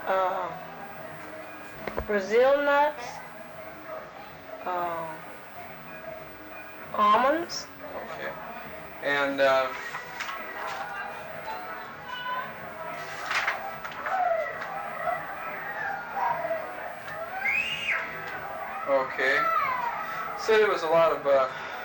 uh, Brazil nuts, uh, almonds, Okay. And okay. Say there was a lot of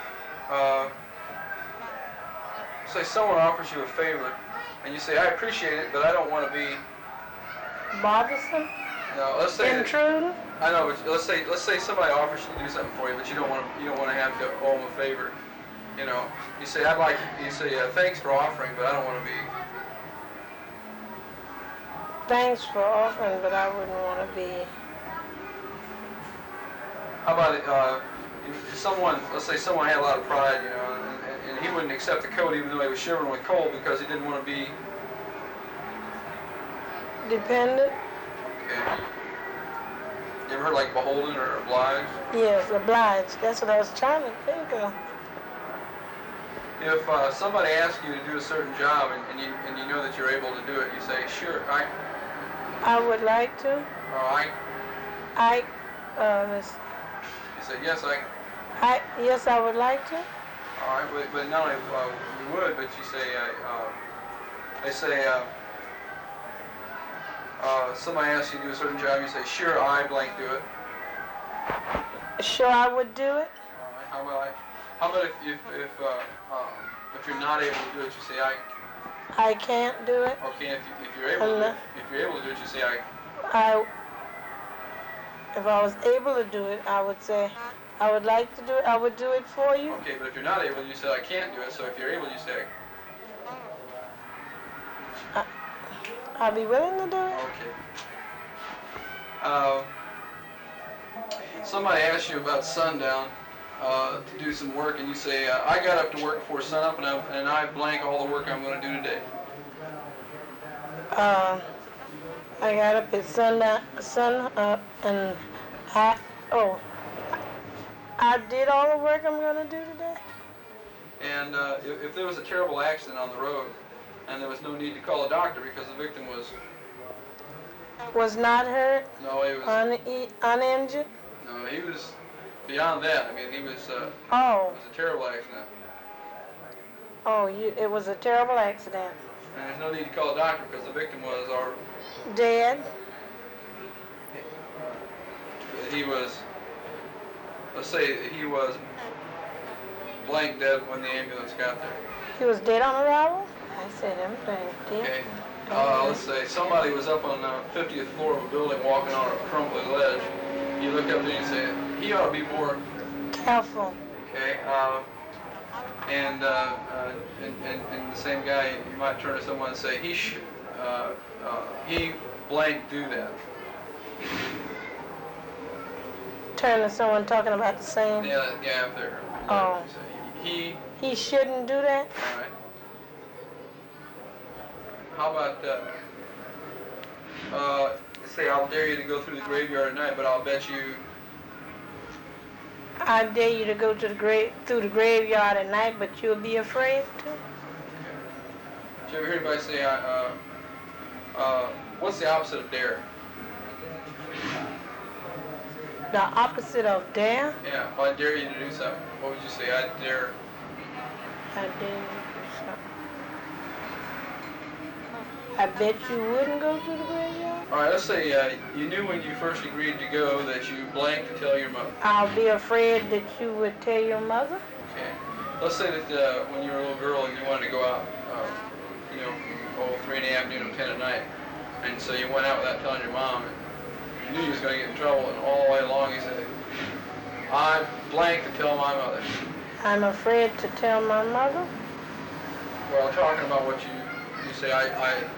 say someone offers you a favor, and you say, "I appreciate it, but I don't want to be." bothersome, No, let's say. intruding. I know, but let's say somebody offers you to do something for you, but you don't want to have to owe them a favor. You know, you say, you say, thanks for offering, but I don't want to be. Thanks for offering, but I wouldn't want to be. How about someone? Let's say someone had a lot of pride, you know, and he wouldn't accept the coat even though he was shivering with cold because he didn't want to be. Dependent? Okay. You ever heard like beholden or obliged? Yes, obliged. That's what I was trying to think of. If somebody asks you to do a certain job and you know that you're able to do it, you say, sure, I would like to. You say, yes, Yes, I would like to. All right, but not only you would, but you say, they say, somebody asks you to do a certain job, you say, sure, I blank do it. Sure, I would do it. All right, how about if you're not able to do it, you say, I can't do it. Okay, if you're able to do it, you say, if I was able to do it, I would say, I would like to do it. I would do it for you. Okay, but if you're not able, you say, I can't do it. So if you're able, you say, I'll be willing to do it. Okay. Somebody asks you about sundown to do some work, and you say, I got up to work before sunup, and I blank all the work I'm going to do today. I got up at sun up, and I did all the work I'm going to do today. And if there was a terrible accident on the road, and there was no need to call a doctor because the victim was not hurt. No, he was uninjured. No, he was beyond that. I mean, he was. It Oh. was a terrible accident. Oh, it was a terrible accident. And there's no need to call a doctor because the victim was dead. He was. Let's say he was blank dead when the ambulance got there. He was dead on arrival? I said him blank dead. Okay. Let's say somebody was up on the 50th floor of a building walking on a crumbly ledge. You look up there and say, he ought to be more careful. Okay. And the same guy, you might turn to someone and say, he blank do that. Turn to someone talking about the same. Yeah, if they're. Oh. He shouldn't do that. All right. How about say I'll dare you to go through the graveyard at night, but I'll bet you. I dare you to go to through the graveyard at night, but you'll be afraid to. Okay. Did you ever hear anybody say, what's the opposite of dare? The opposite of dare? Yeah, if I dare you to do something, what would you say? I dare. I dare you to do something. I bet you wouldn't go to the graveyard. All right, let's say you knew when you first agreed to go that you blanked to tell your mother. I'll be afraid that you would tell your mother. Okay. Let's say that when you were a little girl and you wanted to go out, 3 in the afternoon and 10 at night, and so you went out without telling your mom, and you knew you was going to get in trouble, and all the way along you said, I blank to tell my mother. I'm afraid to tell my mother. Well, talking about what you say, I